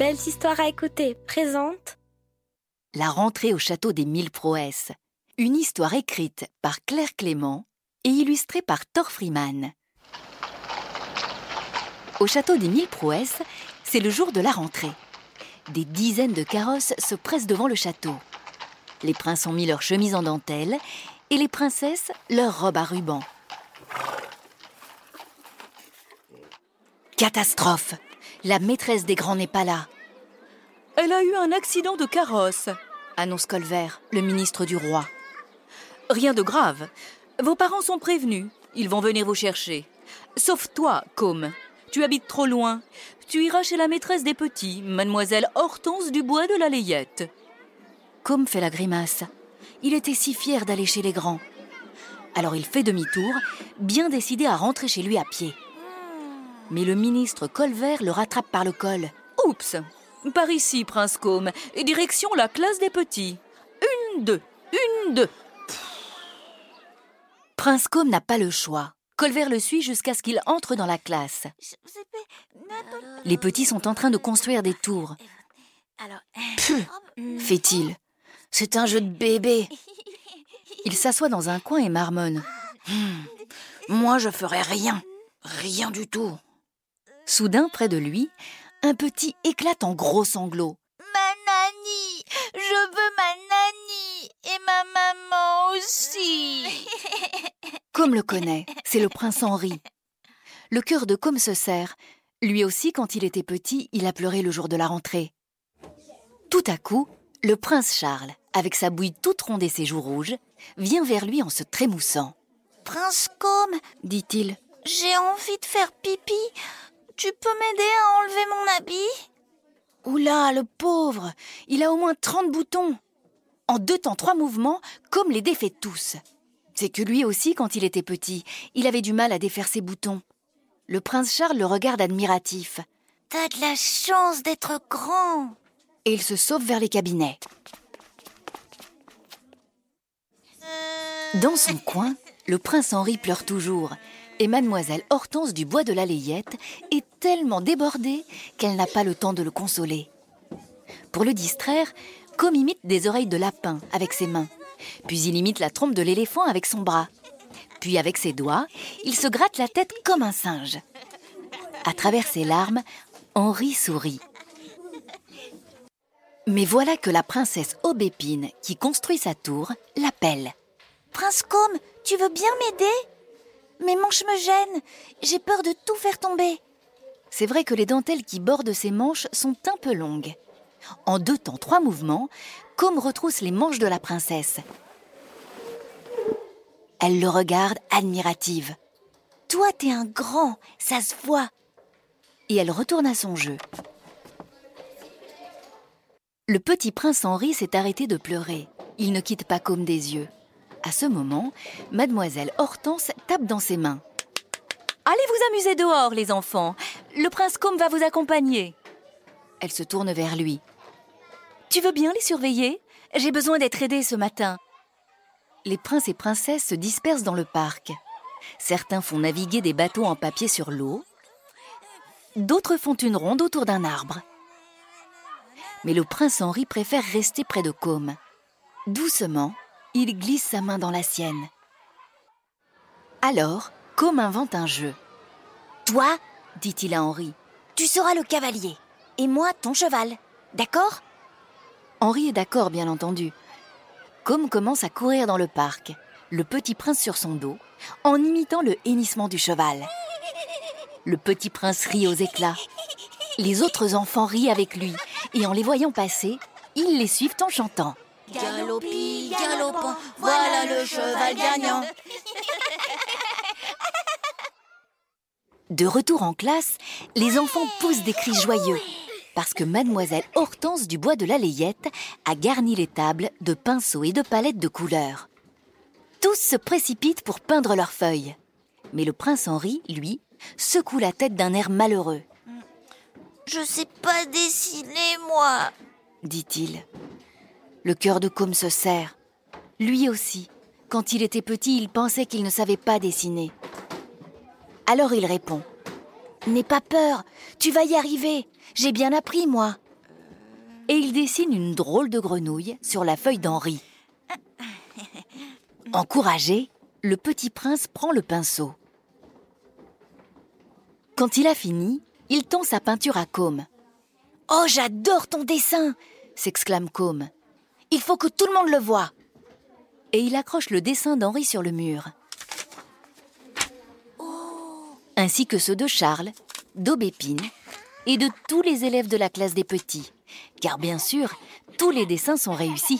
Belles histoires à écouter présente La rentrée au château des 1000 prouesses. Une histoire écrite par Claire Clément et illustrée par Thor Freeman. Au château des 1000 prouesses, c'est le jour de la rentrée. Des dizaines de carrosses se pressent devant le château. Les princes ont mis leurs chemises en dentelle et les princesses leurs robes à ruban. Catastrophe! La maîtresse des grands n'est pas là. Elle a eu un accident de carrosse, Annonce Colvert, le ministre du roi. Rien de grave. Vos parents sont prévenus. Ils vont venir vous chercher. Sauf toi, Côme. Tu habites trop loin. Tu iras chez la maîtresse des petits, mademoiselle Hortense Dubois de la Layette. Côme fait la grimace. Il était si fier d'aller chez les grands. Alors il fait demi-tour, bien décidé à rentrer chez lui à pied. Mais le ministre Colvert le rattrape par le col. Oups! Par ici, prince Côme, et direction la classe des petits. 1, 2, 1, 2. Prince Côme n'a pas le choix. Colvert le suit jusqu'à ce qu'il entre dans la classe. Les petits sont en train de construire des tours. Fait-il. C'est un jeu de bébé. Il s'assoit dans un coin et marmonne. Moi, je ferai rien. Rien du tout. Soudain, près de lui, un petit éclate en gros sanglots. Ma nanny! Je veux ma nanny! Et ma maman aussi! Côme le connaît, c'est le prince Henri. Le cœur de Côme se serre. Lui aussi, quand il était petit, il a pleuré le jour de la rentrée. Tout à coup, le prince Charles, avec sa bouille toute ronde et ses joues rouges, vient vers lui en se trémoussant. « Prince Côme, Dit-il. j'ai envie de faire pipi. Tu peux m'aider à enlever mon habit ?» Oula, le pauvre! Il a au moins 30 boutons. En 2 temps 3 mouvements, Côme les défait tous. C'est que lui aussi, quand il était petit, il avait du mal à défaire ses boutons. Le prince Charles le regarde admiratif. « T'as de la chance d'être grand !» Et il se sauve vers les cabinets. Dans son coin, le prince Henri pleure toujours. Et mademoiselle Hortense Dubois de la Layette est tellement débordée qu'elle n'a pas le temps de le consoler. Pour le distraire, Côme imite des oreilles de lapin avec ses mains. Puis il imite la trompe de l'éléphant avec son bras. Puis avec ses doigts, il se gratte la tête comme un singe. À travers ses larmes, Henri sourit. Mais voilà que la princesse Aubépine, qui construit sa tour, l'appelle. « Prince Côme, tu veux bien m'aider ? Mes manches me gênent. J'ai peur de tout faire tomber. » C'est vrai que les dentelles qui bordent ses manches sont un peu longues. En 2 temps 3 mouvements, Côme retrousse les manches de la princesse. Elle le regarde admirative. « Toi, t'es un grand, ça se voit. » Et elle retourne à son jeu. Le petit prince Henri s'est arrêté de pleurer. Il ne quitte pas Côme des yeux. À ce moment, mademoiselle Hortense tape dans ses mains. « Allez vous amuser dehors, les enfants. Le prince Côme va vous accompagner. » Elle se tourne vers lui. « Tu veux bien les surveiller ? J'ai besoin d'être aidée ce matin. » Les princes et princesses se dispersent dans le parc. Certains font naviguer des bateaux en papier sur l'eau. D'autres font une ronde autour d'un arbre. Mais le prince Henri préfère rester près de Côme. Doucement, il glisse sa main dans la sienne. Alors, Côme invente un jeu. « Toi, Dit-il à Henri. tu seras le cavalier. Et moi, ton cheval. D'accord ?» Henri est d'accord, bien entendu. Côme commence à courir dans le parc, le petit prince sur son dos, en imitant le hennissement du cheval. Le petit prince rit aux éclats. Les autres enfants rient avec lui, et en les voyant passer, ils les suivent en chantant. « Galopi, galopant, voilà le cheval gagnant. » De retour en classe, les enfants poussent des cris joyeux, parce que mademoiselle Hortense Dubois de la Layette a garni les tables de pinceaux et de palettes de couleurs. Tous se précipitent pour peindre leurs feuilles. Mais le prince Henri, lui, secoue la tête d'un air malheureux. « Je sais pas dessiner, moi. » dit-il. Le cœur de Côme se serre. Lui aussi, quand il était petit, il pensait qu'il ne savait pas dessiner. Alors il répond. « N'aie pas peur, tu vas y arriver. J'ai bien appris, moi. et il dessine une drôle de grenouille sur la feuille d'Henri. Encouragé, le petit prince prend le pinceau. Quand il a fini, il tend sa peinture à Côme. « Oh, j'adore ton dessin !» s'exclame Côme. « Il faut que tout le monde le voie !» Et il accroche le dessin d'Henri sur le mur. Ainsi que ceux de Charles, d'Aubépine et de tous les élèves de la classe des petits. Car bien sûr, tous les dessins sont réussis.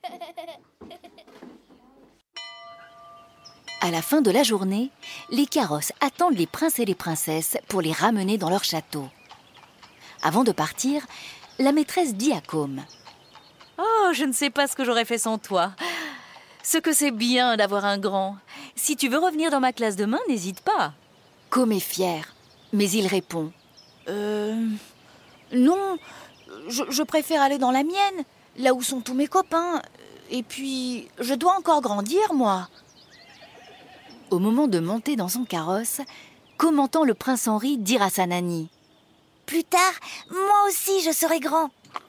À la fin de la journée, les carrosses attendent les princes et les princesses pour les ramener dans leur château. Avant de partir, la maîtresse dit à Côme: « Oh, je ne sais pas ce que j'aurais fait sans toi. Ce que c'est bien d'avoir un grand. Si tu veux revenir dans ma classe demain, n'hésite pas. » Côme est fier, mais il répond: non, je préfère aller dans la mienne, là où sont tous mes copains. Et puis, je dois encore grandir, moi. » Au moment de monter dans son carrosse, Côme entend le prince Henri dire à sa nanny: Plus tard, moi aussi je serai grand.